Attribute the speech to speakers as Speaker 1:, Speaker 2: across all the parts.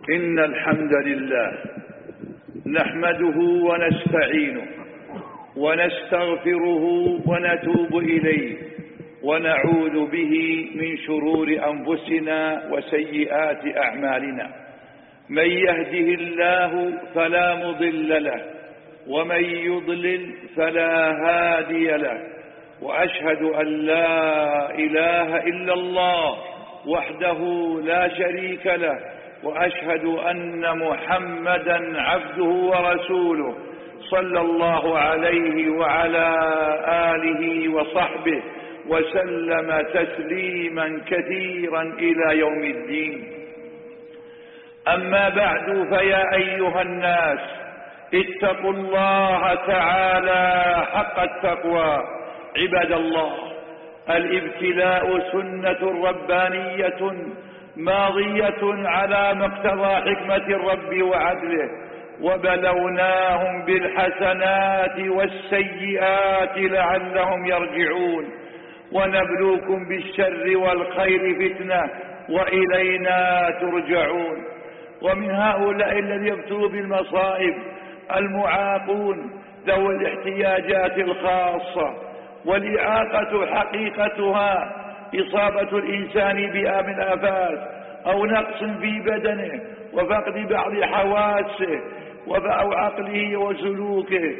Speaker 1: إن الحمد لله نحمده ونستعينه ونستغفره ونتوب إليه ونعوذ به من شرور أنفسنا وسيئات أعمالنا. من يهده الله فلا مضل له ومن يضلل فلا هادي له، وأشهد أن لا إله إلا الله وحده لا شريك له، وأشهد أن محمدا عبده ورسوله صلى الله عليه وعلى آله وصحبه وسلم تسليما كثيرا إلى يوم الدين. أما بعد، فيا أيها الناس اتقوا الله تعالى حق التقوى. عباد الله، الابتلاء سنة ربانية ماضية على مقتضى حكمة الرب وعدله، وبلوناهم بالحسنات والسيئات لعلهم يرجعون، ونبلوكم بالشر والخير فتنة وإلينا ترجعون. ومن هؤلاء الذين يبتلوا بالمصائب المعاقون ذوي الاحتياجات الخاصة، والإعاقة حقيقتها إصابة الإنسان بآب من الآفات أو نقص في بدنه وفقد بعض حواسه أو عقله وسلوكه.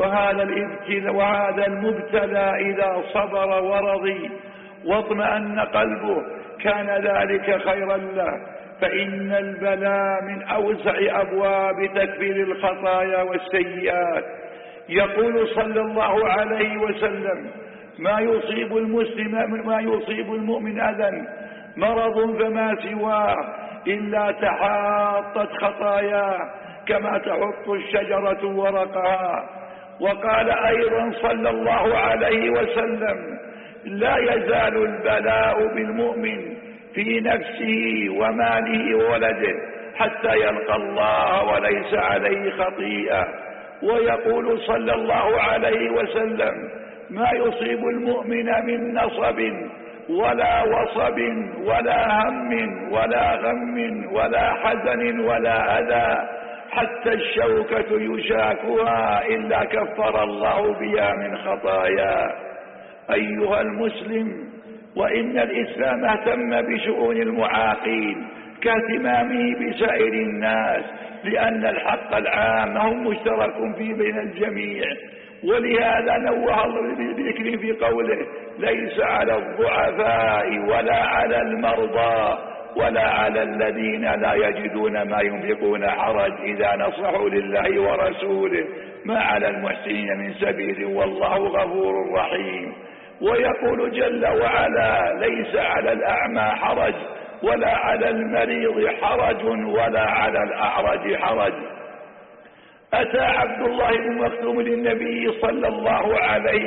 Speaker 1: وهذا المبتلى إذا صبر ورضي واطمأن قلبه كان ذلك خيرا له، فإن البلاء من أوسع أبواب تكفير الخطايا والسيئات. يقول صلى الله عليه وسلم: ما يصيب المؤمن أذى مرض فما سواه إلا تحاطت خطاياه كما تحط الشجرة ورقها. وقال أيضا صلى الله عليه وسلم: لا يزال البلاء بالمؤمن في نفسه وماله وولده حتى يلقى الله وليس عليه خطيئة. ويقول صلى الله عليه وسلم: ما يصيب المؤمن من نصب ولا وصب ولا هم ولا غم ولا حزن ولا أذى حتى الشوكة يشاكها إلا كفر الله بها من خطايا. أيها المسلم، وإن الإسلام اهتم بشؤون المعاقين كاهتمامه بسائر الناس، لأن الحق العام هم مشترك فيه بين الجميع. ولهذا نوه الله بذكره في قوله: ليس على الضعفاء ولا على المرضى ولا على الذين لا يجدون ما ينفقون حرج إذا نصحوا لله ورسوله ما على المحسنين من سبيل والله غفور رحيم. ويقول جل وعلا: ليس على الأعمى حرج ولا على المريض حرج ولا على الأعرج حرج. أتى عبد الله بن مكتوم للنبي صلى الله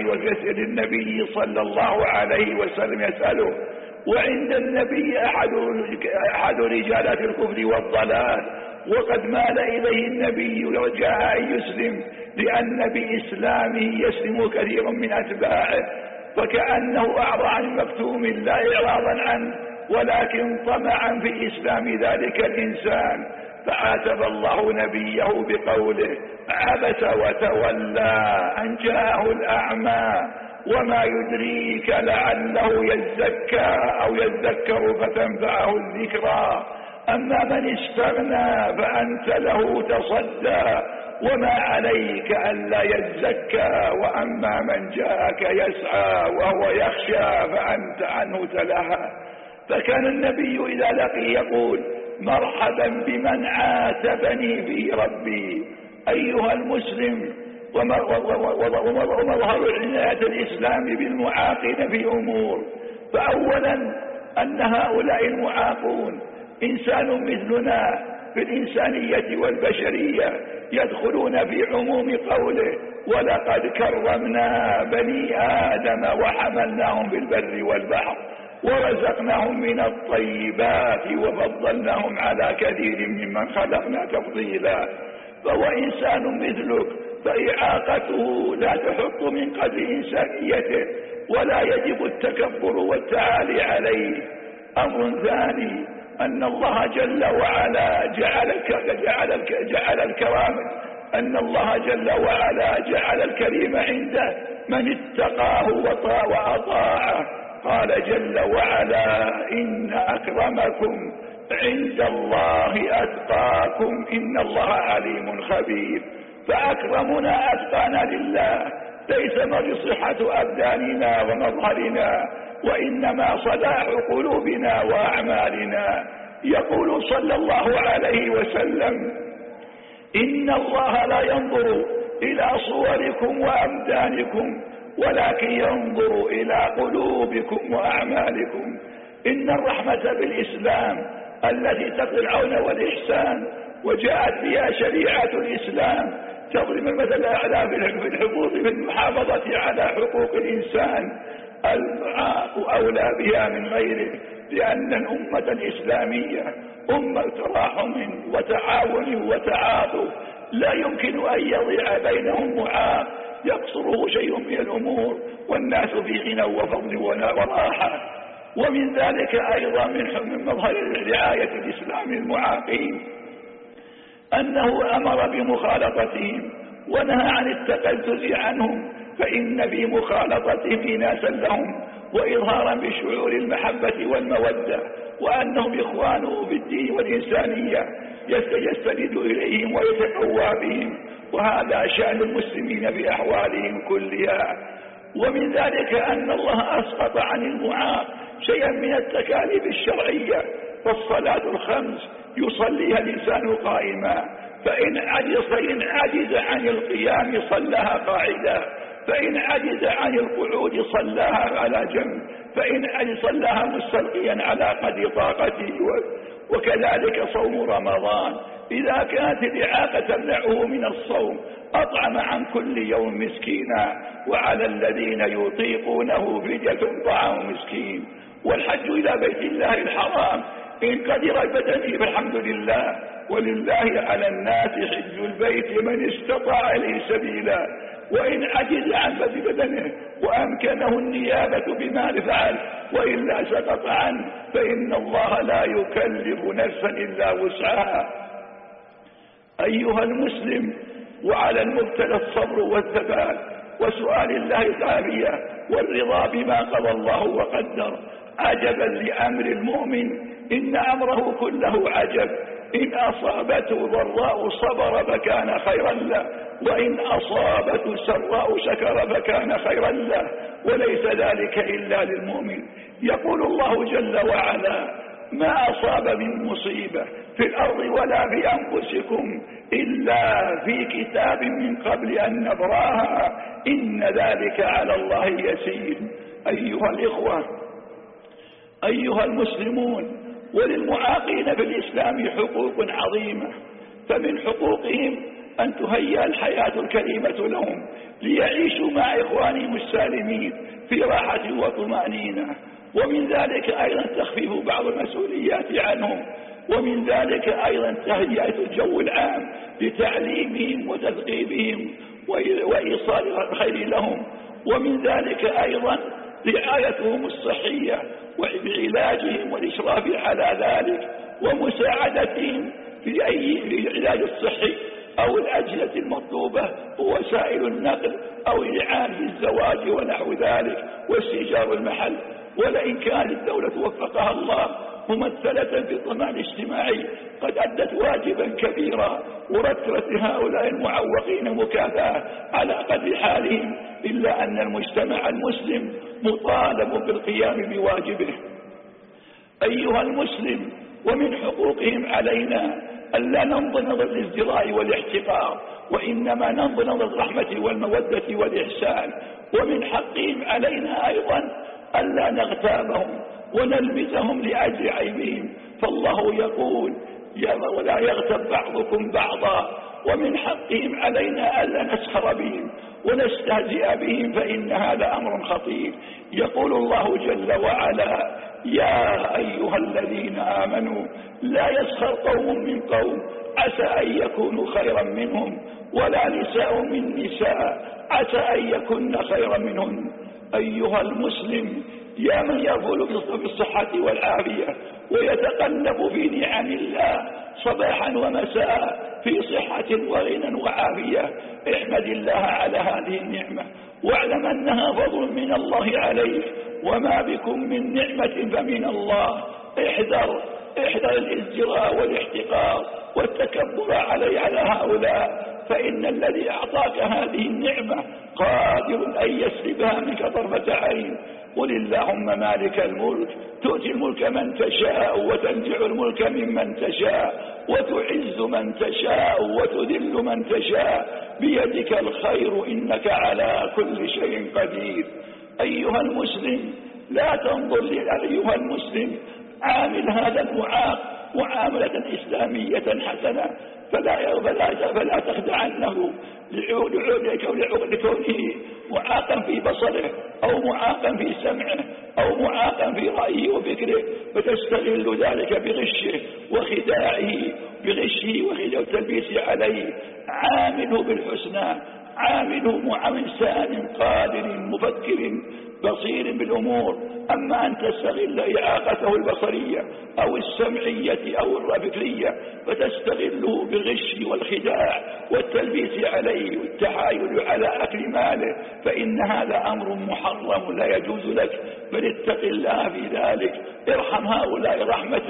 Speaker 1: عليه وسلم يسأله، وعند النبي أحد رجالات الكفر والضلال، وقد مال إليه النبي وجاء أن يسلم، لأن بإسلامه يسلم كثير من أتباعه، فكأنه أعرض عن مكتوم لا إعراضا عنه ولكن طمعا في إسلام ذلك الإنسان. فعاتب الله نبيه بقوله: عبس وتولى أن جاءه الأعمى وما يدريك لعله يزكى أو يذكر فتنفعه الذكرى. أما من استغنى فأنت له تصدى وما عليك ألا يزكى، وأما من جاءك يسعى وهو يخشى فأنت عنه تلهى. فكان النبي إذا لقي يقول: مرحبا بمن عاتبني في ربي. أيها المسلم، ومظهر عناية الإسلام بالمعاقين في أمور. فأولا أن هؤلاء المعاقون إنسان مثلنا في الإنسانية والبشرية، يدخلون في عموم قوله: ولقد كرمنا بني آدم وحملناهم في البر والبحر ورزقناهم من الطيبات وفضلناهم على كثير ممن خلقنا تفضيلا. فهو إنسان مثلك، فإعاقته لا تحط من قدر إنسانيته، ولا يجب التكبر والتعالي عليه. أمر ثاني: أن الله جل وعلا جعل جعل الكرام، أن الله جل وعلا جعل الكريم عنده من اتقاه وأطاعه. قال جل وعلا: إن أكرمكم عند الله أتقاكم إن الله عليم خبير. فأكرمنا أتقانا لله، ليس من صحة أبداننا ومظهرنا، وإنما صلاح قلوبنا وأعمالنا. يقول صلى الله عليه وسلم: إن الله لا ينظر إلى صوركم وأبدانكم ولكن ينظر إلى قلوبكم وأعمالكم. إن الرحمة بالإسلام التي تقضي العون والإحسان وجاءت بها شريعة الإسلام تضرب المثل الأعلى في الحقوق، في المحافظة على حقوق الإنسان. المعاق أولى بها من غيره، لأن الأمة الإسلامية أمة تراحم وتعاون وتعاطف، لا يمكن أن يضيع بينهم معاق يقصره شيء من الأمور، والناس في غنى وفضل وراحة. ومن ذلك أيضا من مظهر رعاية الإسلام المعاقين أنه أمر بمخالطتهم ونهى عن التقزز عنهم، فإن في مخالطتهم إناسا لهم وإظهارا بشعور المحبة والمودة، وأنهم إخوانه في الدين والإنسانية يستند إليهم ويتقوى بهم، وهذا شأن المسلمين في أحوالهم كلها. ومن ذلك أن الله أسقط عن المعاق شيئا من التكاليف الشرعية، فالصلاة الخمس يصليها الإنسان قائما، فإن عجز عن القيام صلاها قاعدا، فإن عجز عن القعود صلاها على جنب، فإن عجز صلاها مستلقيا على قدر طاقته. وكذلك صوم رمضان إذا كانت الإعاقة تمنعه من الصوم أطعم عن كل يوم مسكينا، وعلى الذين يطيقونه فدية طعام مسكين. والحج إلى بيت الله الحرام إن قدر البدن فالحمد لله، ولله على الناس حج البيت من استطاع إليه سبيلا. وإن عجز عن بدنه وأمكنه النيابة بما فعل وإلا سقط عنه، فإن الله لا يكلف نفسا إلا وسعها. أيها المسلم، وعلى المبتلى الصبر والثبات وسؤال الله العافية والرضا بما قضى الله وقدر. عجبا لأمر المؤمن، إن أمره كله عجب، إن أصابته ضراء صبر فكان خيرا له، وإن أصابته سراء شكر فكان خيرا له، وليس ذلك إلا للمؤمن. يقول الله جل وعلا: ما أصاب من مصيبة في الأرض ولا في أنفسكم إلا في كتاب من قبل أن نبراها إن ذلك على الله يسير. أيها الإخوة، أيها المسلمون، وللمعاقين في الإسلام حقوق عظيمة، فمن حقوقهم أن تهيأ الحياة الكريمة لهم ليعيشوا مع إخوانهم السالمين في راحة وطمأنينة، ومن ذلك أيضا تخفيف بعض المسؤوليات عنهم، ومن ذلك أيضا تهيئة الجو العام لتعليمهم وتثقيفهم وإيصال الخير لهم، ومن ذلك أيضا رعايتهم الصحية وعلاجهم والإشراف على ذلك ومساعدتهم في العلاج الصحي أو الأجهزة المطلوبة ووسائل النقل أو الإعانة بالزواج ونحو ذلك واستئجار المحل. ولئن كانت الدولة وفقها الله ممثلة في الضمان الاجتماعي قد أدت واجبا كبيرا ورتبت هؤلاء المعوقين مكافأة على قدر حالهم، إلا أن المجتمع المسلم مطالب بالقيام بواجبه. أيها المسلم، ومن حقوقهم علينا ألا ننظر نظر الازدراء والاحتقار، وإنما ننظر نظر الرحمة والمودة والإحسان. ومن حقهم علينا أيضا ألا نغتابهم ونلمزهم لأجل عيبهم، فالله يقول: ولا يغتب بعضكم بعضا. ومن حقهم علينا ألا نسخر بهم ونستهزئ بهم، فإن هذا أمر خطير. يقول الله جل وعلا: يا أيها الذين آمنوا لا يسخر قوم من قوم عسى أن يكونوا خيرا منهم ولا نساء من نساء عسى أن يكن خيرا منهن. أيها المسلم، يا من يغفل بالصحة والعافية ويتقلب في نعم الله صباحا ومساء، في صحة وغنى وعافية، احمد الله على هذه النعمة واعلم أنها فضل من الله عليك، وما بكم من نعمة فمن الله. احذر الازدراء والاحتقار والتكبر على هؤلاء، فإن الذي أعطاك هذه النعمة قادر أن يسلبها منك طرفة عين. قل اللهم مالك الملك تؤتي الملك من تشاء وتنزع الملك ممن تشاء وتعز من تشاء وتذل من تشاء بيدك الخير إنك على كل شيء قدير. أيها المسلم لا تنظر أيها المسلم عامل هذا المعاق معاملة إسلامية حسنة، فلا تخدعنه لكونه معاقا في بصره أو معاقا في سمعه أو معاقا في رأيه وفكره، فتستغل ذلك بغشه وخداعه والتلبيس عليه. عامله بالحسنى، عامله مع إنسان قادر مفكر بصير بالأمور. أما أن تستغل إعاقته البصرية أو السمعية أو الفكرية فتستغله بالغش والخداع والتلبيس عليه والتحايل على أكل ماله، فإن هذا أمر محرم لا يجوز لك، بل اتق الله في ذلك. ارحم هؤلاء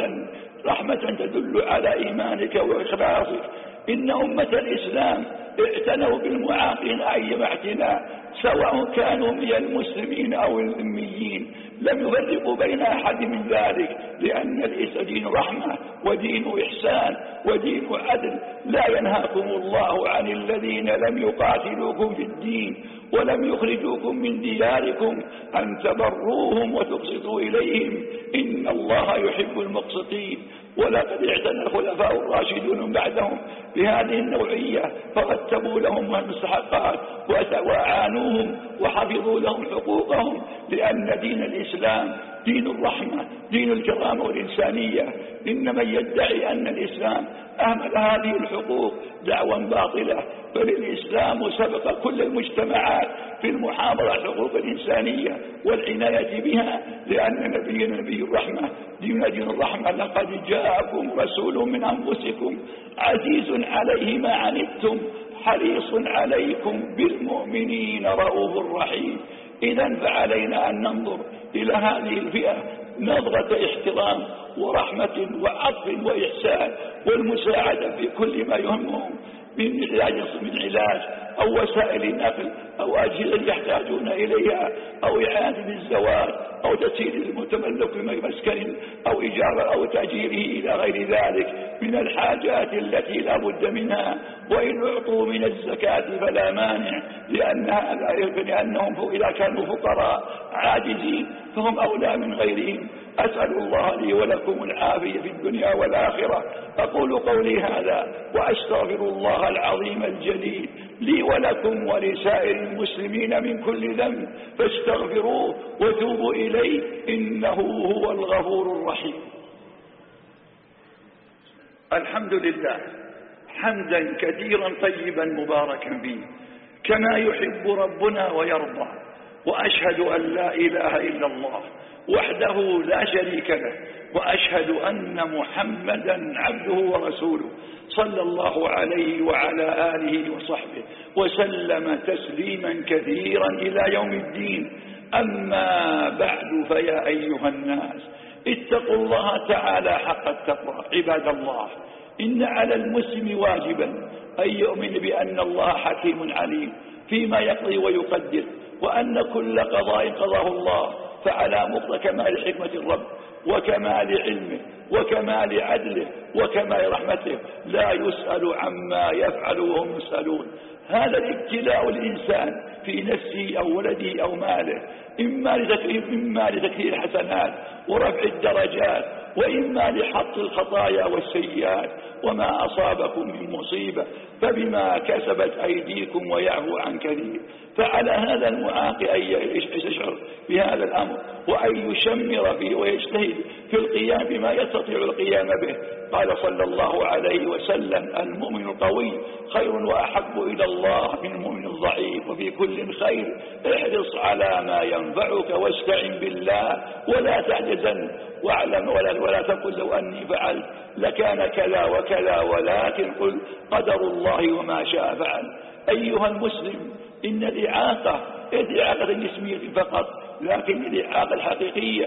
Speaker 1: رحمة تدل على إيمانك وإخلاصك. إن أمة الإسلام اعتنوا بالمعاقين أيما اعتناء، سواء كانوا من المسلمين أو الأميين، لم يفرقوا بين أحد من ذلك، لأن الإسلام دين رحمة ودين إحسان ودين عدل. لا ينهاكم الله عن الذين لم يقاتلوكم في الدين ولم يخرجوكم من دياركم أن تبروهم وتقسطوا إليهم إن الله يحب المقسطين. ولقد اعتنى الخلفاء الراشدون بعدهم بهذه النوعية، فرتبوا لهم المستحقات وأعانوهم وحفظوا لهم حقوقهم، لأن دين الإسلام دين الرحمة دين الكرامة والإنسانية. إن من يدعي أن الإسلام أهمل هذه الحقوق دعوى باطلة، بل الإسلام سبق كل المجتمعات في المحافظة على الحقوق الإنسانية والعناية بها، لأن نبينا نبي الرحمة دين الرحمة. لقد جاءكم رسول من أنفسكم عزيز عليه ما عنتم حريص عليكم بالمؤمنين رؤوف رحيم. إذن فعلينا أن ننظر إلى هذه الفئة نظرة احترام ورحمة وعطف وإحسان والمساعدة في كل ما يهمهم من علاج أو وسائل نقل أو أجهزة يحتاجون إليها أو إعانة بالزواج أو تسهيل المتملك بمسكن أو إيجار أو تأجيره إلى غير ذلك من الحاجات التي لا بد منها. وإن أعطوا من الزكاة فلا مانع، لأنهم إذا كانوا فقراء عاجزين فهم أولى من غيرهم. أسأل الله لي ولكم العافية في الدنيا والآخرة. أقول قولي هذا وأستغفر الله العظيم الجليل لي ولكم ولسائر المسلمين من كل ذنب، فاستغفروه وتوبوا إليه إنه هو الغفور الرحيم. الحمد لله حمدا كثيرا طيبا مباركا فيه كما يحب ربنا ويرضى، وأشهد أن لا إله إلا الله وحده لا شريك له، وأشهد أن محمدا عبده ورسوله صلى الله عليه وعلى آله وصحبه وسلم تسليما كثيرا إلى يوم الدين. أما بعد، فيا أيها الناس اتقوا الله تعالى حق التقوى. عباد الله، إن على المسلم واجبا أن يؤمن بأن الله حكيم عليم فيما يقضي ويقدر، وأن كل قضاء قضاه الله فعلى مقتضى كمال حكمة الرب وكمال علمه وكمال عدله وكمال رحمته لا يسأل عما يفعل وهم يسألون. هذا الابتلاء الإنسان في نفسه أو ولده أو ماله إما لتكثير الحسنات ورفع الدرجات، وإما لحط الخطايا والسيئات. وما أصابكم من مصيبة فبما كسبت أيديكم ويعفو عن كثير. فعلى هذا المعاق أن يشعر بهذا الأمر وأن يشمر فيه ويجتهد في القيام بما يستطيع القيام به قال صلى الله عليه وسلم: المؤمن القوي خير وأحب إلى الله من المؤمن الضعيف، وفي كل خير احرص على ما ينفعك واستعن بالله ولا تعجزن، واعلم ولا تقل لو أني فعلت لكان كذا وكذا، ولكن قل قدر الله وما شاء فعل. أيها المسلم، إن الإعاقة إعاقة جسمية فقط، لكن الإعاقة الحقيقية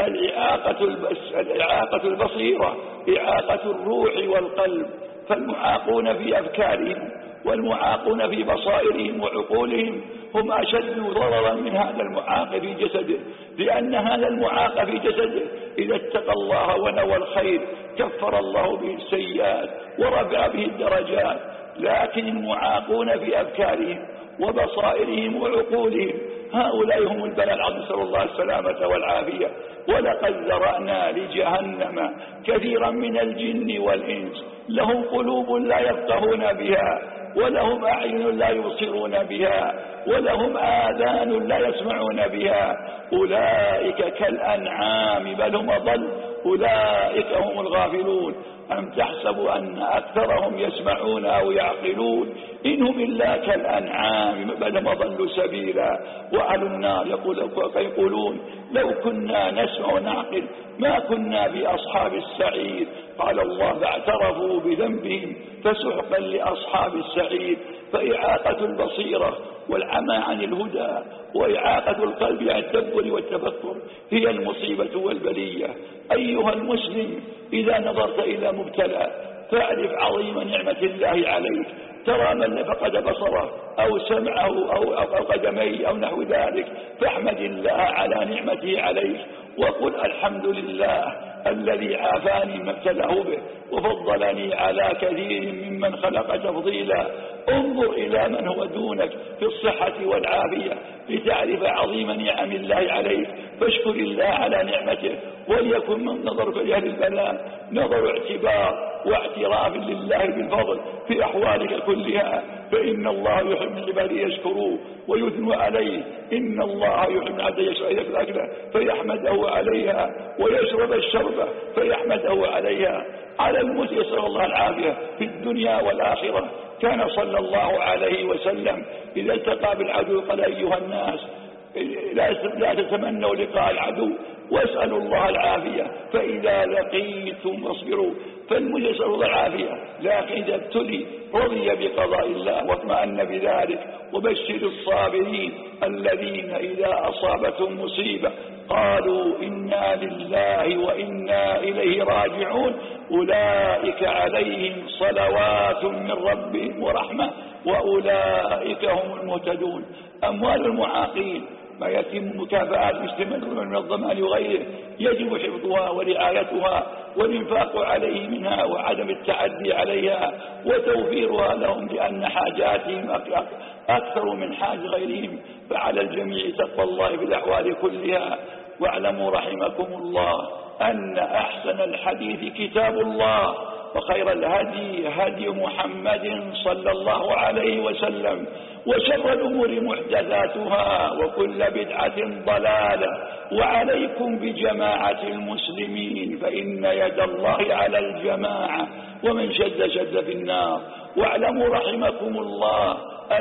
Speaker 1: الإعاقة البصيرة، إعاقة الروح والقلب. فالمعاقون في أفكارهم والمعاقون في بصائرهم وعقولهم هم أشد ضررا من هذا المعاق في جسده، لأن هذا المعاق في جسده إذا اتقى الله ونوى الخير كفر الله به السيئات ورفع به الدرجات. لكن المعاقون في أفكارهم وبصائرهم وعقولهم هؤلاء هم البلاء العظيم، نسأل الله السلامة والعافية. ولقد ذرأنا لجهنم كثيرا من الجن والإنس لهم قلوب لا يفقهون بها، ولهم أعين لا يبصرون بها، ولهم آذان لا يسمعون بها، أولئك كالأنعام بل هم أضل، أولئك هم الغافلون. أم تحسب أن أكثرهم يسمعون أو يعقلون؟ إنهم إلا كالأنعام بل هم ضلوا سبيلا. وأهل النار يقولون لو كنا نسمع ونعقل ما كنا بأصحاب السعير. قال الله: فاعترفوا بذنبهم فسحقا لأصحاب السعير. فإعاقة البصيرة والعمى عن الهدى وإعاقة القلب عن التدبر والتفكر هي المصيبة والبلية. أيها المسلم، إذا نظرت إلى مبتلى فاعرف عظيم نعمة الله عليك. ترى من فقد بصره أو سمعه أو قدميه أو نحو ذلك، فاحمد الله على نعمته عليك وقل: الحمد لله الذي عافاني ما ابتلاه به وفضلني على كثير ممن خلق تفضيلا. انظر إلى من هو دونك في الصحة والعافية لتعرف عظيم نعم الله عليك، فاشكر الله على نعمته. وليكن من نظرك لأهل البلاء نظر اعتبار واعتراف لله بالفضل في أحوالك كلها، فإن الله يحب العباد يشكروه ويثنوا عليه. إن الله يحب العبد يشرب الأكلة فيحمده عليها ويشرب الشربة فيحمده عليها. على الموت يسأل الله العافية في الدنيا والآخرة. كان صلى الله عليه وسلم إذا التقى بالعدو قال: أيها الناس لا تتمنوا لقاء العدو واسألوا الله العافية، فإذا لقيتم اصبروا. فالمجد يسأل الله العافية، لكن إذا ابتلي رضي بقضاء الله واطمأن بذلك. وبشر الصابرين الذين إذا أصابتهم مصيبة قالوا: إنا لله وإنا إليه راجعون، أولئك عليهم صلوات من ربهم ورحمة وأولئك هم المهتدون. أموال المعاقين ما يتم مكافآت مستمرة من الضمان وغيره يجب حفظها ورعايتها والإنفاق عليه منها وعدم التعدي عليها وتوفيرها لهم، لأن حاجاتهم أكثر من حاج غيرهم. فعلى الجميع تقوى الله في الأحوال كلها. واعلموا رحمكم الله أن أحسن الحديث كتاب الله، وخير الهدي هدي محمد صلى الله عليه وسلم، وشر الأمور محدثاتها وكل بدعة ضلالة. وعليكم بجماعة المسلمين فإن يد الله على الجماعة، ومن شد في النار. واعلموا رحمكم الله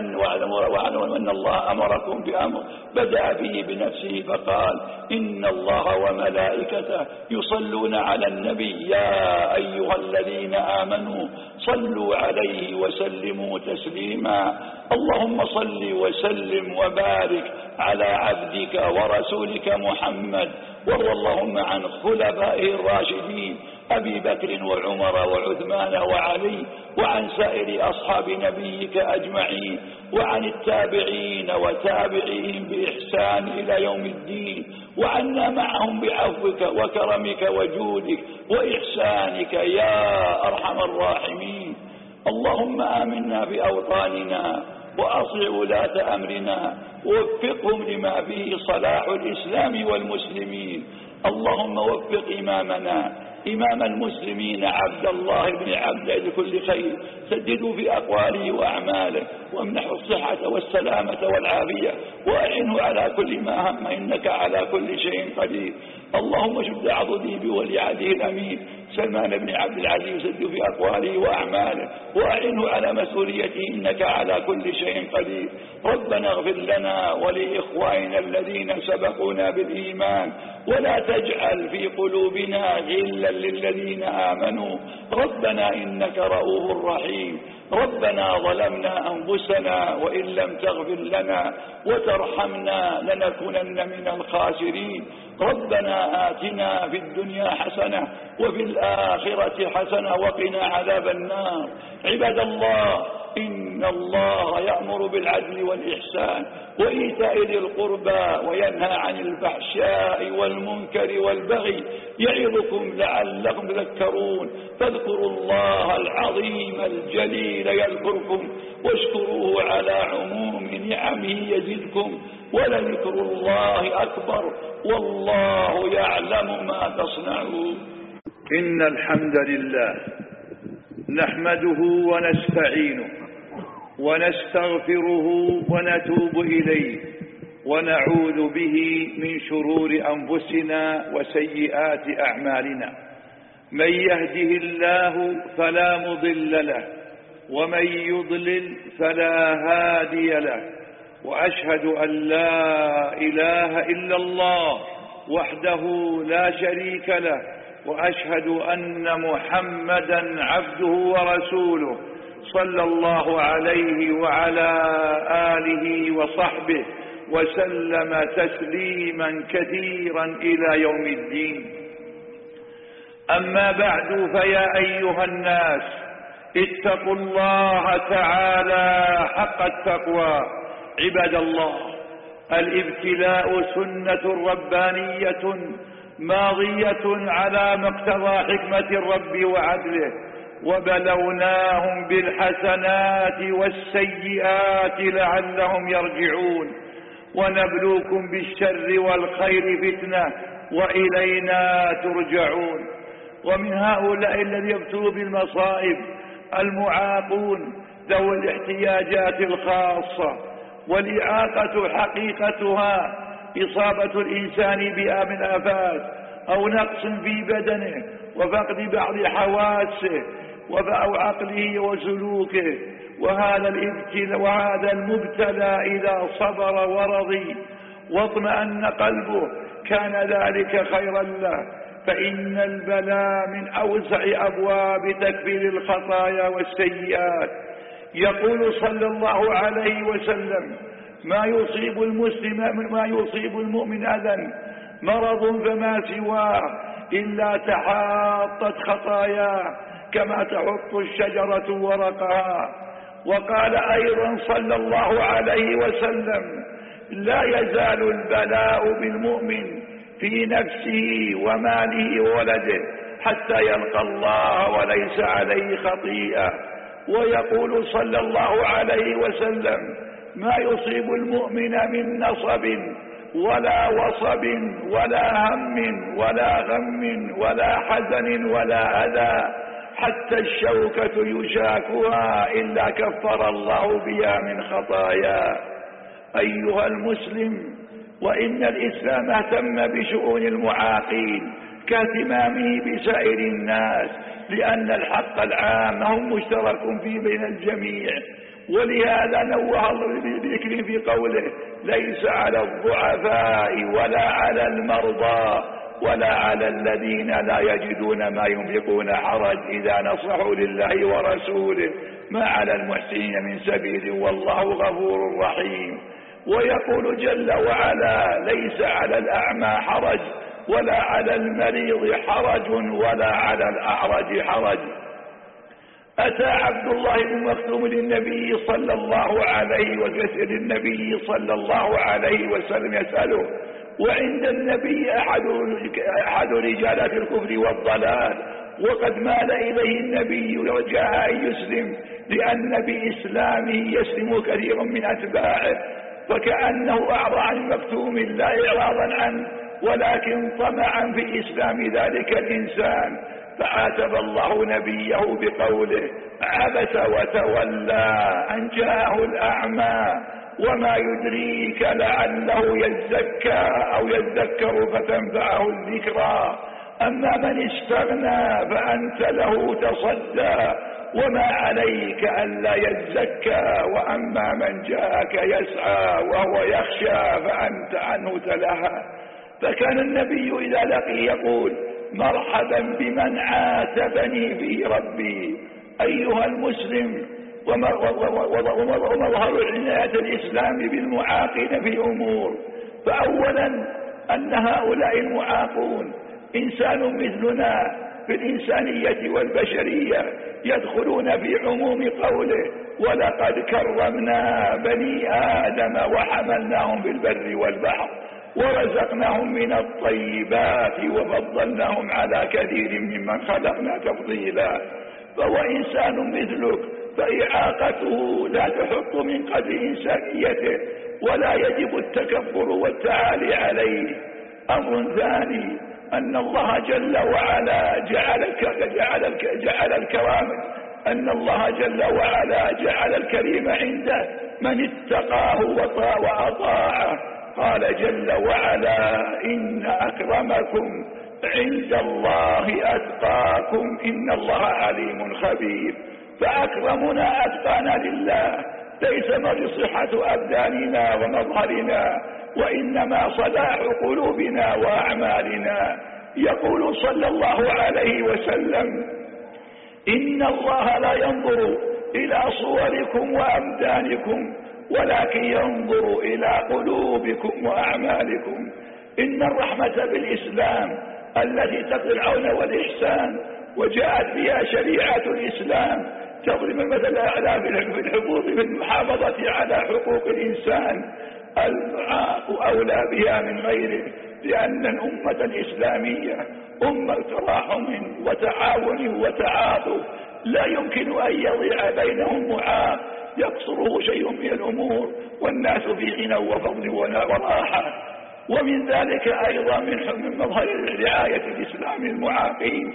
Speaker 1: واعلموا أن الله أمركم بأمر بدأ به بنفسه فقال: إن الله وملائكته يصلون على النبي يا أيها الذين آمنوا صلوا عليه وسلموا تسليما. اللهم صل وسلم وبارك على عبدك ورسولك محمد، وارض اللهم عن خلفائه الراشدين أبي بكر وعمر وعثمان وعلي، وعن سائر أصحاب نبيك أجمعين، وعن التابعين وتابعين بإحسان إلى يوم الدين، وعنا معهم بعفوك وكرمك وجودك وإحسانك يا أرحم الراحمين. اللهم آمنا بأوطاننا وأصلح ولاة أمرنا ووفقهم لما فيه صلاح الإسلام والمسلمين. اللهم وفق إمامنا إمام المسلمين عبد الله بن عبد لكل خير، سددوا في أقواله وأعماله وامنحوا الصحة والسلامة والعافية، وأعنه على كل ما هم إنك على كل شيء قدير. اللهم شد عضده بولي عهده الأمين سلمان بن عبد العزيز وسد في أقواله وأعماله وأعنه على مسؤوليته إنك على كل شيء قدير. ربنا اغفر لنا ولإخواننا الذين سبقونا بالإيمان ولا تجعل في قلوبنا غلا للذين آمنوا ربنا إنك رؤوف رحيم. ربنا ظلمنا أنفسنا وإن لم تغفر لنا وترحمنا لنكونن من الخاسرين. ربنا آتنا في الدنيا حسنة وفي الآخرة حسنة وقنا عذاب النار. عباد الله إن الله يأمر بالعدل والإحسان وإيتاء ذي القربى وينهى عن الفحشاء والمنكر والبغي يعظكم لعلكم تذكرون. فاذكروا الله العظيم الجليل يذكركم واشكروه على عموم نعمه يزدكم ولذكر الله أكبر والله يعلم ما تصنعون. إن الحمد لله نحمده ونستعينه ونستغفره ونتوب إليه ونعوذ به من شرور أنفسنا وسيئات أعمالنا. من يهده الله فلا مضل له ومن يضلل فلا هادي له وأشهد أن لا إله إلا الله وحده لا شريك له وأشهد أن محمدا عبده ورسوله صلى الله عليه وعلى آله وصحبه وسلم تسليما كثيرا إلى يوم الدين. أما بعد فيا أيها الناس اتقوا الله تعالى حق التقوى. عباد الله الابتلاء سنة ربانية ماضية على مقتضى حكمة الرب وعدله وبلوناهم بالحسنات والسيئات لعلهم يرجعون ونبلوكم بالشر والخير فتنة وإلينا ترجعون. ومن هؤلاء الذين يبتلوا بالمصائب المعاقون ذوي الاحتياجات الخاصة. والإعاقة حقيقتها إصابة الإنسان بآ من آفات أو نقص في بدنه وفقد بعض حواسه أو عقله وسلوكه. وهذا المبتلى إذا صبر ورضي واطمأن قلبه كان ذلك خيرا له. فإن البلاء من أوسع أبواب تكفير الخطايا والسيئات. يقول صلى الله عليه وسلم ما يصيب المؤمن أذى مرض فما سواه إلا تحاطت خطاياه كما تحط الشجرة ورقها. وقال أيضا صلى الله عليه وسلم لا يزال البلاء بالمؤمن في نفسه وماله وولده حتى يلقى الله وليس عليه خطيئة. ويقول صلى الله عليه وسلم ما يصيب المؤمن من نصب ولا وصب ولا هم ولا غم ولا حزن ولا أذى حتى الشوكة يشاكها إلا كفر الله بها من خطايا. أيها المسلم وإن الإسلام اهتم بشؤون المعاقين كاهتمامه بسائر الناس لأن الحق العام هم مشترك فيه بين الجميع. ولهذا نوه الله بذكره في قوله ليس على الضعفاء ولا على المرضى ولا على الذين لا يجدون ما ينفقون حرج إذا نصحوا لله ورسوله ما على المحسنين من سبيل والله غفور رحيم. ويقول جل وعلا ليس على الأعمى حرج ولا على المريض حرج ولا على الأعرج حرج. أتى عبد الله بن مكتوم للنبي صلى الله عليه وسلم يسأله وعند النبي أحد رجالات الكفر والضلال وقد مال إليه النبي وجاء أن يسلم لأن بإسلامه يسلم كثير من أتباعه فكأنه أعرض عن مكتوم لا إعراضا عنه ولكن طمعا في إسلام ذلك الإنسان. فعاتب الله نبيه بقوله عبس وتولى أن جاءه الأعمى وما يدريك لعله يزكى أو يذكر فتنفعه الذكرى. أما من استغنى فأنت له تصدى وما عليك ألا يزكى، وأما من جاءك يسعى وهو يخشى فأنت عنه تلهى. فكان النبي إذا لقي يقول مرحبا بمن عاتبني به ربي. أيها المسلم، ومظهر عناية الإسلام بالمعاقين في أمور، فأولا أن هؤلاء المعاقون إنسان مثلنا في الإنسانية والبشرية، يدخلون في عموم قوله ولقد كرمنا بني آدم وحملناهم في البر والبحر ورزقناهم من الطيبات وفضلناهم على كثير ممن خلقنا تفضيلا. فهو إنسان مثلك، فإعاقته لا تحط من قدر إنسانيته، ولا يجب التكبر والتعالي عليه. أمر ثاني أن الله جل وعلا جعل الكرام، أن الله جل وعلا جعل الكريم عنده من اتقاه وأطاعه. قال جل وعلا إن أكرمكم عند الله أتقاكم إن الله عليم خبير. فأكرمنا أتقانا لله، ليس من صحة أبداننا ومظهرنا، وإنما صلاح قلوبنا وأعمالنا. يقول صلى الله عليه وسلم إن الله لا ينظر إلى صوركم وأبدانكم ولكن ينظر إلى قلوبكم وأعمالكم. إن الرحمة بالإسلام التي تقضي العون والإحسان وجاءت بها شريعة الإسلام تضرب المثل الأعلى في الحفوظ في المحافظة على حقوق الإنسان. المعاق أولى بها من غيره، لأن الأمة الإسلامية أمة تراحم وتعاون وتعاطف، لا يمكن أن يضيع بينهم معاق يقصره شيء من الأمور، والناس في غنى وفضل وراحة. ومن ذلك أيضا من مظهر رعاية الإسلام المعاقين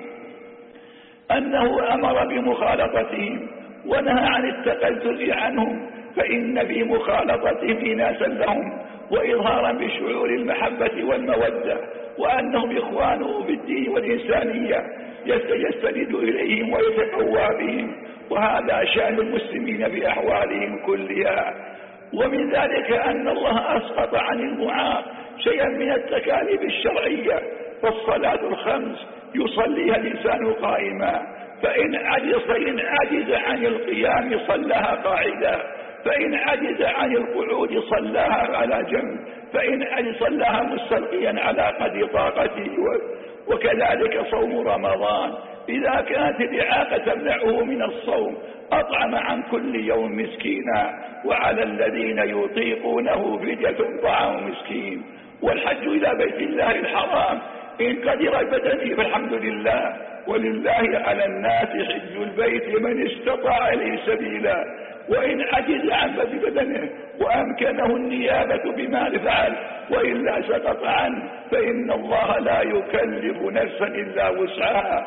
Speaker 1: أنه أمر بمخالطتهم ونهى عن التقزز عنهم، فإن في مخالطتهم إناسا لهم وإظهارا بشعور المحبة والمودة، وأنهم إخوانه في الدين والإنسانية يستند إليهم ويتقوى بهم، وهذا شأن المسلمين في أحوالهم كلها. ومن ذلك أن الله أسقط عن المعاق شيئا من التكاليف الشرعية، فالصلاة الخمس يصليها الإنسان قائما، فإن عجز عن القيام صلاها قاعدا، فإن عجز عن القعود صلاها على جنب، فإن عجز صلاها مستلقيا على قدر طاقته. وكذلك صوم رمضان إذا كانت الإعاقة تمنعه من الصوم أطعم عن كل يوم مسكينا، وعلى الذين يطيقونه فدية طعام مسكين. والحج إلى بيت الله الحرام إن قدر البدن فالحمد لله، ولله على الناس حج البيت من استطاع إليه سبيلا. وإن عجز عن بدنه وأمكنه النيابة بما فعل وإلا سقط عنه، فإن الله لا يكلف نفسا إلا وسعها.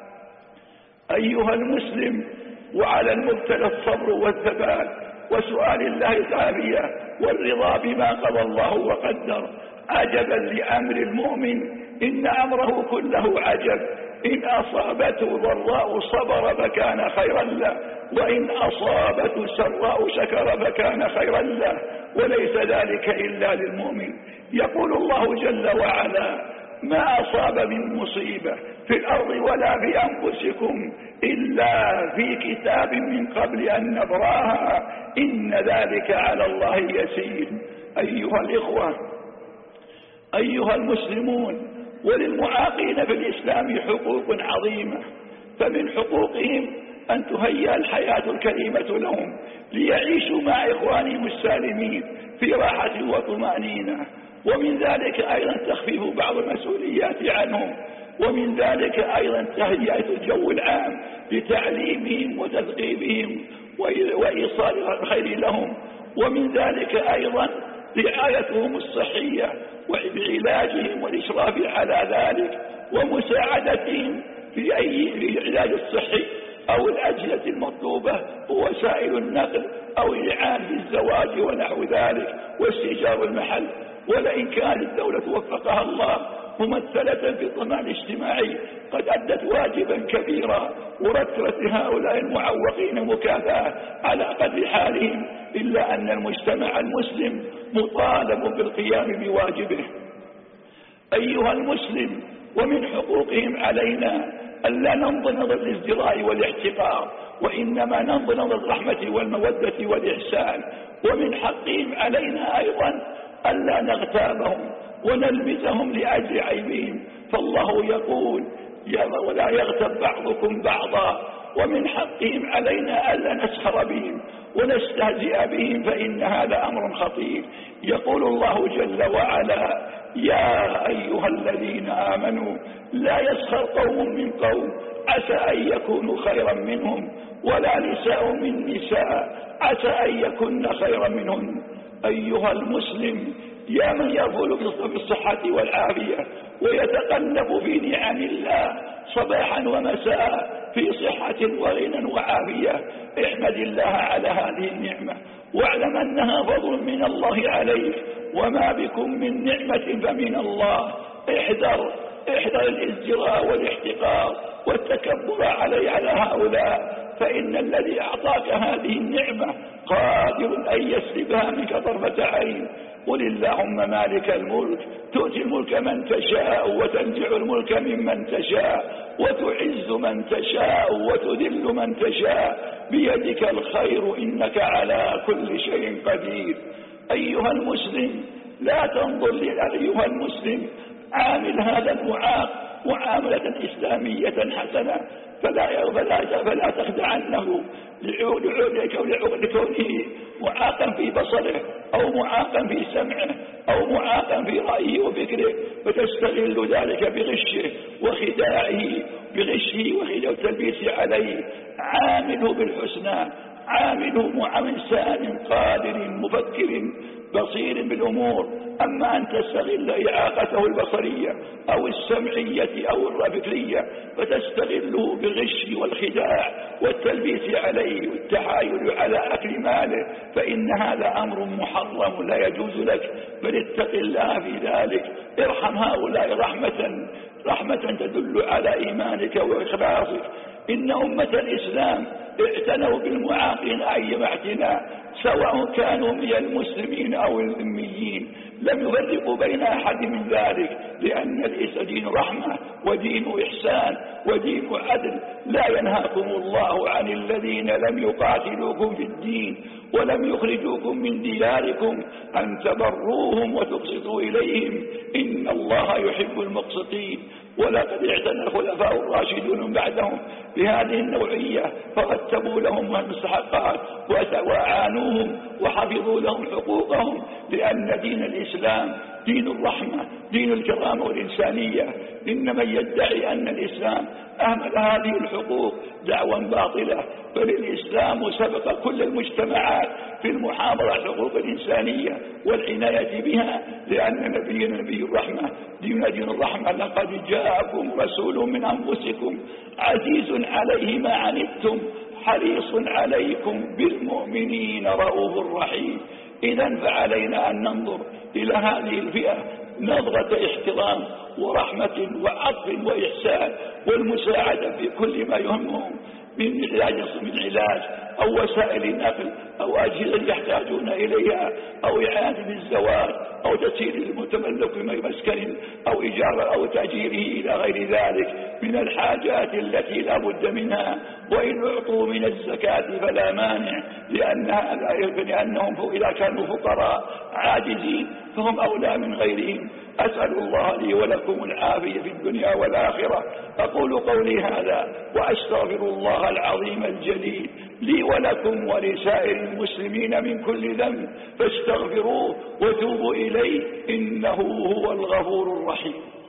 Speaker 1: أيها المسلم، وعلى المبتلى الصبر والثبات وسؤال الله العافية والرضا بما قضى الله وقدر. عجبا لأمر المؤمن إن أمره كله عجب، إن أصابته ضراء صبر فكان خيرا له، وإن أصابته سراء شكر فكان خيرا له، وليس ذلك إلا للمؤمن. يقول الله جل وعلا ما أصاب من مصيبة في الأرض ولا في أنفسكم إلا في كتاب من قبل أن نبراها إن ذلك على الله يسير. أيها الإخوة، أيها المسلمون، وللمعاقين في الإسلام حقوق عظيمة، فمن حقوقهم أن تهيأ الحياة الكريمة لهم ليعيشوا مع إخوانهم السالمين في راحة وطمأنينة، ومن ذلك أيضا تخفيف بعض المسؤوليات عنهم، ومن ذلك أيضا تهيئة الجو العام لتعليمهم وتثقيفهم وإيصال الخير لهم، ومن ذلك أيضا رعايتهم الصحية وعلاجهم والإشراف على ذلك ومساعدتهم في العلاج الصحي أو الأجهزة المطلوبة وسائل النقل أو الإعانة بالزواج ونحو ذلك واستئجار المحل. ولئن كانت الدولة وفقها الله ممثلة في الضمان الاجتماعي قد أدت واجبا كبيرا ورتبت هؤلاء المعوقين مكافأة على قدر حالهم، إلا أن المجتمع المسلم مطالب بالقيام بواجبه. أيها المسلم، ومن حقوقهم علينا ألا ننظر نظر الازدراء والاحتقار، وإنما ننظر نظر الرحمة والمودة والإحسان. ومن حقهم علينا أيضا ألا نغتابهم ونلمزهم لأجل عيبهم، فالله يقول ولا يغتب بعضكم بعضا. ومن حقهم علينا ألا نسخر بهم ونستهزئ بهم، فإن هذا أمر خطير. يقول الله جل وعلا: يا أيها الذين آمنوا لا يسخر قوم من قوم عسى أن يكونوا خيرا منهم ولا نساء من نساء عسى أن يكن خيرا منهن. أيها المسلم، يا من يغفل في الصحة والعافية ويتقلب في نعم الله صباحا ومساء في صحة وغنى وعافية، احمد الله على هذه النعمة واعلم أنها فضل من الله عليك، وما بكم من نعمة فمن الله. احذر الازدراء والاحتقار والتكبر على هؤلاء، فإن الذي أعطاك هذه النعمة قادر أن يسلبها منك طرفة عين. قل اللهم مالك الملك تؤتي الملك من تشاء وتنزع الملك ممن تشاء وتعز من تشاء وتذل من تشاء بيدك الخير إنك على كل شيء قدير. أيها المسلم، لا تنظر أيها المسلم، عامل هذا المعاق معاملة إسلامية حسنة، فلا تخدعنه لكونه معاقا في بصره أو معاقا في سمعه أو معاقا في رأيه وفكره، فتستغل ذلك بغشه وخداعه والتلبيس عليه. عامله بالحسنى، عامله مع إنسان قادر مفكر بصير بالأمور. أما أن تستغل إعاقته البصرية أو السمعية أو الفكرية فتستغله بالغش والخداع والتلبيس عليه والتحايل على أكل ماله، فإن هذا أمر محرم لا يجوز لك، بل اتق الله في ذلك. ارحم هؤلاء رحمة تدل على إيمانك وإخلاصك. إن أمة الإسلام اعتنوا بالمعاقين أيما اعتناء، سواء كانوا من المسلمين أو الذميين، لم يفرقوا بين أحد من ذلك، لأن الإسلام دين رحمة ودين إحسان ودين عدل. لا ينهاكم الله عن الذين لم يقاتلوكم في الدين ولم يخرجوكم من دياركم أن تبروهم وتقسطوا إليهم إن الله يحب المقسطين. ولقد اعتنى الخلفاء الراشدون بعدهم بهذه النوعية، فرتبوا لهم المستحقات وأعانوهم وحفظوا لهم حقوقهم، لأن دين الإسلام دين الرحمة، دين الكرامة والإنسانية. إن من يدعي أن الإسلام أهمل هذه الحقوق دعوى باطلة، بل الإسلام سبق كل المجتمعات في المحافظة على الحقوق الإنسانية والعناية بها، لأن نبينا نبي الرحمة دين الرحمة. لقد جاءكم رسول من أنفسكم عزيز عليه ما عنتم حريص عليكم بالمؤمنين رؤوف رحيم. إذن فعلينا أن ننظر إلى هذه الفئة نظرة احترام ورحمة وعطف وإحسان والمساعدة في كل ما يهمهم من علاج أو وسائل نقل أو أجهزة يحتاجون إليها أو إعانة بالزواج أو تسهيل المتملك مسكن أو إيجاره أو تأجيره إلى غير ذلك من الحاجات التي لا بد منها. وإن أعطوا من الزكاة فلا مانع، لأنهم إذا كانوا فقراء عاجزين فهم أولى من غيرهم. أسأل الله لي ولكم العافية في الدنيا والآخرة. أقول قولي هذا وأستغفر الله العظيم الجليل لي ولكم ولسائر المسلمين من كل ذنب، فاستغفروه وتوبوا إليه إنه هو الغفور الرحيم.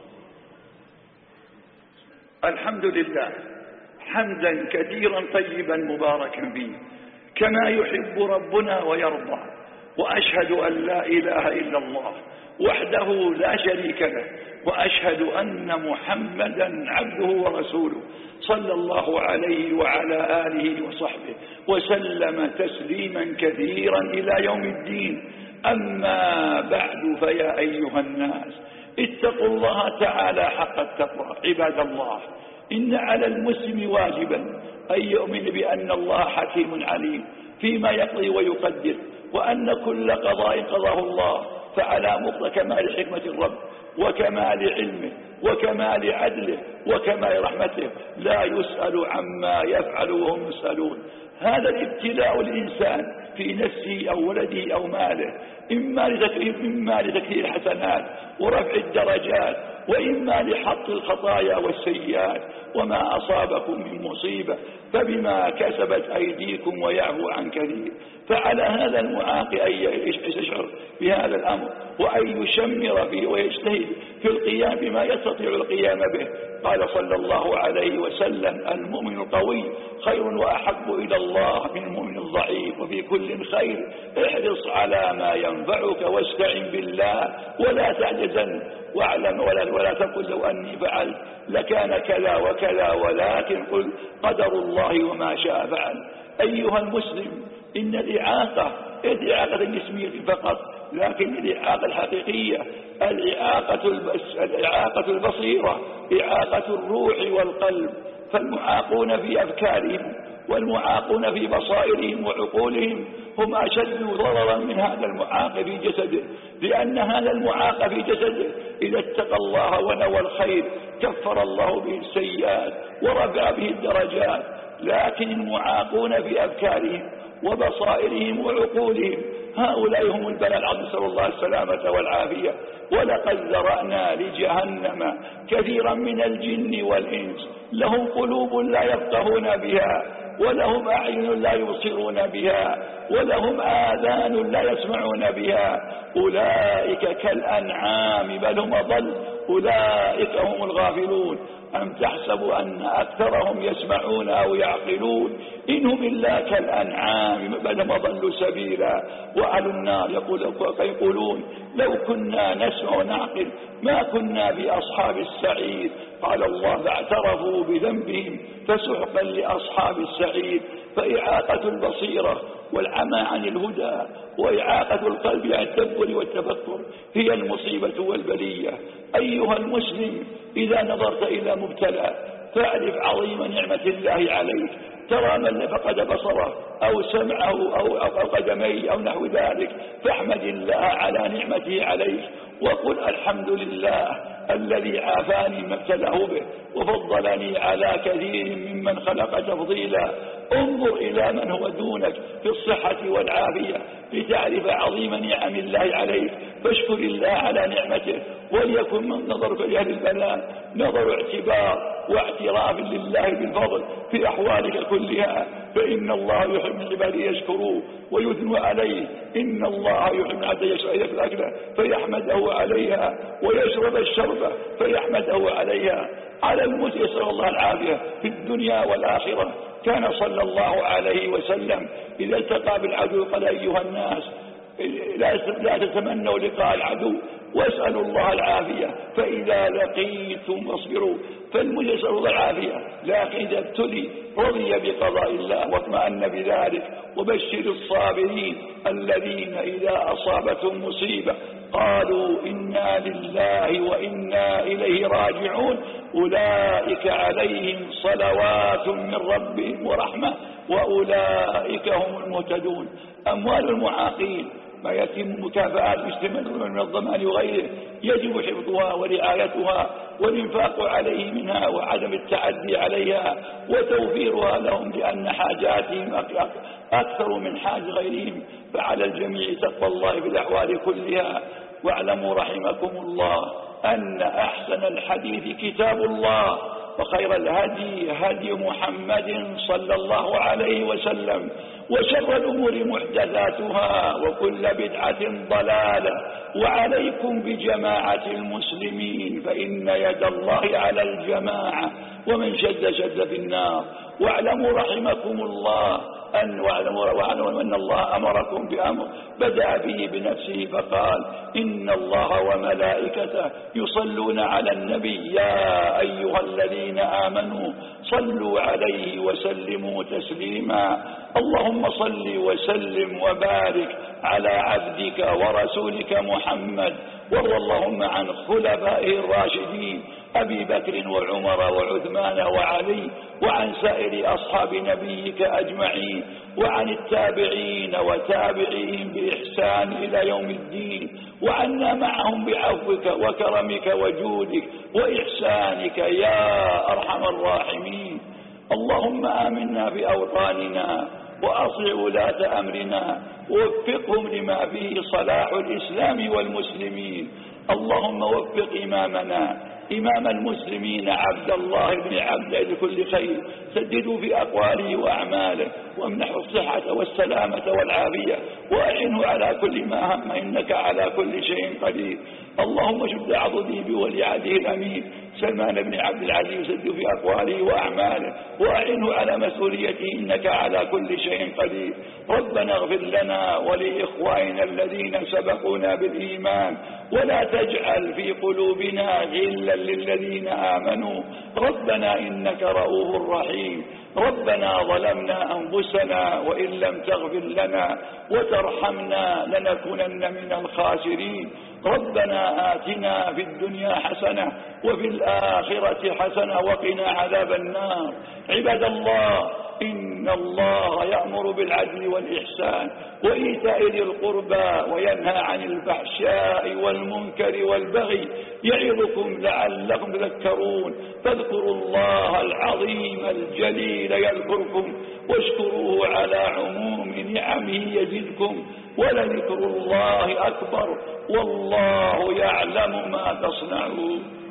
Speaker 1: الحمد لله حمدا كثيرا طيبا مباركا فيه كما يحب ربنا ويرضى، وأشهد أن لا إله إلا الله وحده لا شريك له، وأشهد أن محمدا عبده ورسوله صلى الله عليه وعلى آله وصحبه وسلم تسليما كثيرا إلى يوم الدين. أما بعد، فيا أيها الناس، اتقوا الله تعالى حق التقوى. عباد الله، إن على المسلم واجبا أن يؤمن بأن الله حكيم عليم فيما يقضي ويقدر، وأن كل قضاء قضاه الله فعلى مقتضى كمال حكمة الرب وكمال علمه وكمال عدله وكمال رحمته لا يسأل عما يفعل وهم يسألون. هذا الابتلاء الإنسان في نفسه أو ولده أو ماله، إما لتكثير الحسنات ورفع الدرجات، وإما لحط الخطايا والسيئات. وما أصابكم من مصيبة فبما كسبت أيديكم ويعفو عن كثير. فعلى هذا المعاقل أن يشعر بهذا الأمر، وأن يشمر فيه ويجتهد في القيام بما يستطيع القيام به. قال صلى الله عليه وسلم: المؤمن القوي خير وأحب إلى الله من المؤمن الضعيف، وفي كل خير احرص على ما ينفعك واستعن بالله ولا تعجزن، واعلم ولا تقل لو أني فعلت لكان كذا وكذا، ولكن قل قدر الله وما شاء فعل. أيها المسلم، إن الإعاقة إعاقة جسمية فقط، لكن الإعاقة الحقيقية الإعاقة البصيرة، إعاقة الروح والقلب. فالمعاقون في أفكارهم والمعاقون في بصائرهم وعقولهم هم أشد ضررا من هذا المعاق في جسده، لأن هذا المعاق في جسده إذا اتقى الله ونوى الخير كفر الله به السيئات ورفع به الدرجات. لكن المعاقون في أفكارهم وبصائرهم وعقولهم هؤلاء هم البلاء العظيم، نسأل الله السلامة والعافية. ولقد ذرأنا لجهنم كثيرا من الجن والإنس لهم قلوب لا يفقهون بها، ولهم أعين لا يبصرون بها، ولهم آذان لا يسمعون بها، أولئك كالأنعام بل هم أضل، أولئك هم الغافلون. أم تحسب أن أكثرهم يسمعون أو يعقلون؟ إنهم إلا كالأنعام بل هم أضل سبيلا. وأهل النار يقولون لو كنا نسمع ونعقل ما كنا بأصحاب السعير. قال الله: فاعترفوا بذنبهم فسحقا لأصحاب السعير. فإعاقة البصيرة والعمى عن الهدى وإعاقة القلب عن التدبر والتفكر هي المصيبة والبلية. أيها المسلم، إذا نظرت إلى مبتلى فاعرف عظيم نعمة الله عليك. ترى من فقد بصره أو سمعه أو قدميه أو نحو ذلك، فاحمد الله على نعمته عليك وقل: الحمد لله الذي عافاني ما ابتلاه به وفضلني على كثير ممن خلق تفضيلا. انظر إلى من هو دونك في الصحة والعافية لتعرف عظيم نعم الله عليك، فاشكر الله على نعمته. وليكن من نظرك لأهل البلاء نظر اعتبار واعتراف لله بالفضل في أحوالك كلها، فإن الله يحب العباد يشكروه ويثنوا عليه. إن الله يحب العبد يشرب الأكلة فيحمده عليها ويشرب الشربة فيحمده عليها. على المسلم يسأل الله العافية في الدنيا والآخرة. كان صلى الله عليه وسلم إذا التقى بالعدو قال: أيها الناس، لا تتمنوا لقاء العدو واسألوا الله العافية، فإذا لقيتم اصبروا. فالمسلم يسأل الله العافية، لكن إذا ابتلي رضي بقضاء الله واطمأن بذلك. وبشر الصابرين الذين إذا أصابتهم مصيبة قالوا: إنا لله وإنا إليه راجعون، أولئك عليهم صلوات من ربهم ورحمة وأولئك هم المهتدون. أموال المعاقين ما يتم مكافآت باجتماع من الضمان وغيره يجب حفظها ورعايتها والإنفاق عليه منها وعدم التعدي عليها وتوفيرها لهم، لأن حاجاتهم أكثر من حاج غيرهم. فعلى الجميع تقوى الله في الأحوال كلها. واعلموا رحمكم الله أن أحسن الحديث كتاب الله، وخير الهدي هدي محمد صلى الله عليه وسلم، وشر الأمور محدثاتها وكل بدعة ضلالة. وعليكم بجماعة المسلمين فإن يد الله على الجماعة، ومن شد شد في النار. واعلموا رحمكم الله واعلموا أن الله أمركم بأمر بدأ به بنفسه فقال إن الله وملائكته يصلون على النبي يا أيها الذين آمنوا صلوا عليه وسلموا تسليما. اللهم صل وسلم وبارك على عبدك ورسولك محمد، وارض اللهم عن خلفائه الراشدين أبي بكر وعمر وعثمان وعلي، وعن سائر أصحاب نبيك أجمعين، وعن التابعين وتابعيهم بإحسان إلى يوم الدين، وعنا معهم بعفوك وكرمك وجودك وإحسانك يا أرحم الراحمين. اللهم آمنا في أوطاننا وأصلح ولاة أمرنا ووفقهم لما فيه صلاح الإسلام والمسلمين. اللهم وفق إمامنا إمام المسلمين عبد الله بن عبده لكل خير، سددوا في أقواله وأعماله وامنحوا الصحة والسلامة والعافية وأعنه على كل ما هم إنك على كل شيء قدير. اللهم شد عضده بولي عهده الأمين سلمان بن عبد العزيز، سدد في أقواله وأعماله وأعنه على مسؤوليته إنك على كل شيء قدير. ربنا اغفر لنا ولإخواننا الذين سبقونا بالإيمان ولا تجعل في قلوبنا غلا للذين آمنوا ربنا إنك رؤوف رحيم. ربنا ظلمنا أنفسنا وإن لم تغفر لنا وترحمنا لنكونن من الخاسرين. ربنا آتنا في الدنيا حسنة وفي الآخرة حسنة وقنا عذاب النار. عباد الله، إن الله يأمر بالعدل والإحسان وإيتاء ذي القربى وينهى عن الفحشاء والمنكر والبغي يعظكم لعلكم تذكرون. فاذكروا الله العظيم الجليل يذكركم واشكروه على عموم نعمه يزدكم ولذكر الله أكبر والله يعلم ما تصنعون.